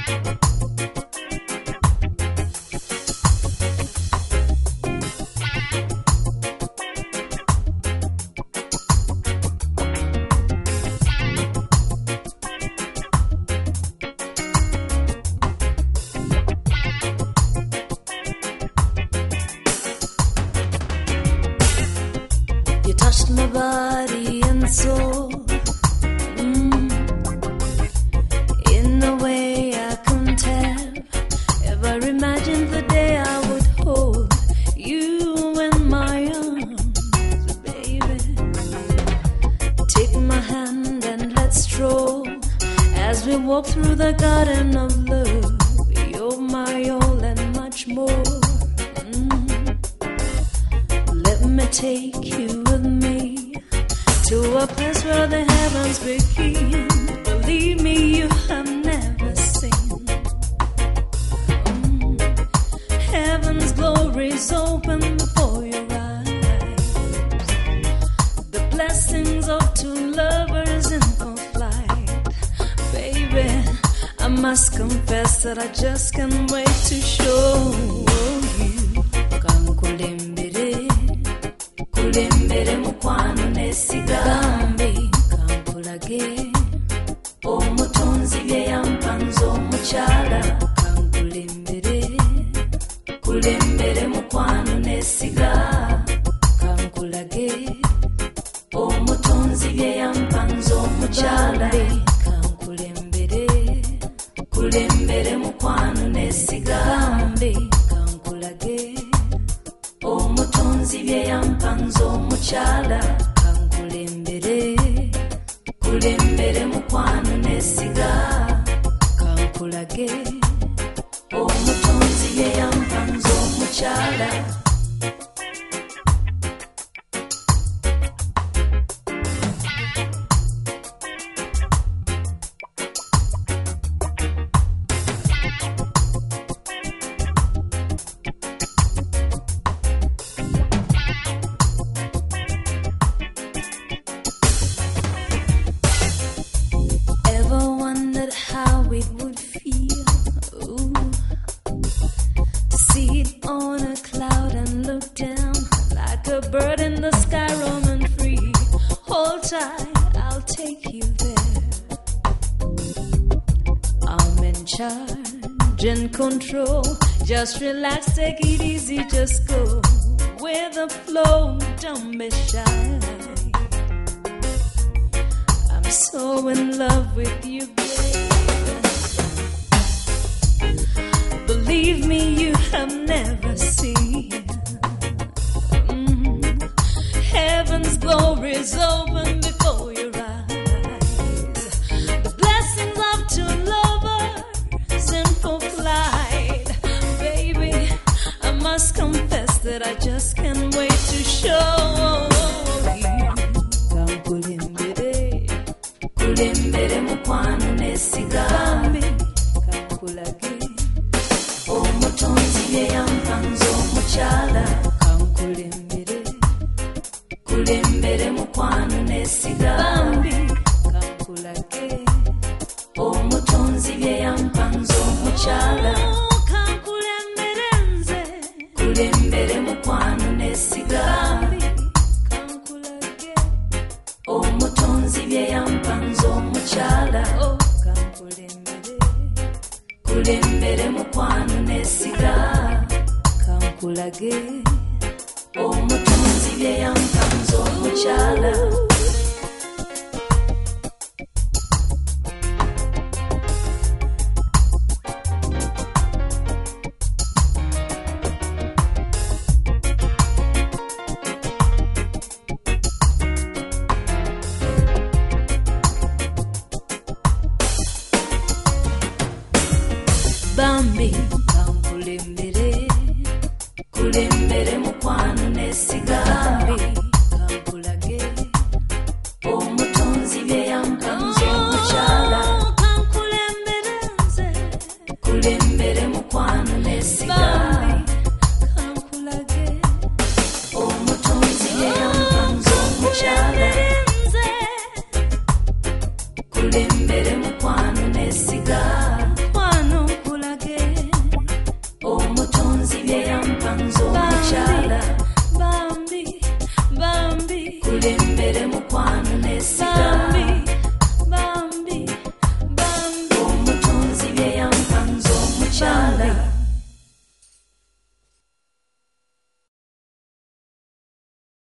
My body and soul, in a way I couldn't have ever imagined the day I would hold you in my arms, baby. Take my hand and let's stroll as we walk through the garden of love. You're my all and much more. Let me take you with me to a place where the heavens begin. Believe me, you have never seen. Heaven's glories open before your eyes. The blessings of two lovers in full flight. Baby, I must confess that I just can't wait to show you. Kankulembere, kulembere mukwano nesigambe kankulage omutonzi bye yampanza omukyala kankulembere kulembere mukwano nesiga kankulage omutonzi bye yampanza omukyala kankulembere kulembere mukwano nesigambe kankulage omutonzi bye yampanza omukyala kankulembere kulembere mukwano nesiga kankulage omutonzi bye yampanza omukyala. Control, just relax, take it easy, just go with the flow, don't be shy. I'm so in love with you, babe. Believe me, you have never seen. Heaven's glories open before your eyes. The blessings of two lovers in full flight. Baby, I must confess that I just can't wait to show you. Kankulembere, kulembere mukwano nesigambe kankulage omutonzi bye yampanza omukyala kankulembere kulembere mukwano nesigambe kankulage omutonzi bye yampanza omukyala kankulembere nze kulembere mukwano nesigambe kankulage omutonzi bye yampanza omukyala kankulembere kulembere mukwano nesiga kankulage omutonzi bye yampanza omukyala. Bambi kankulembere kulembere mukwano nesigambe kankulage omutonzi bye yampanza omukyala kankulembere nze kulembere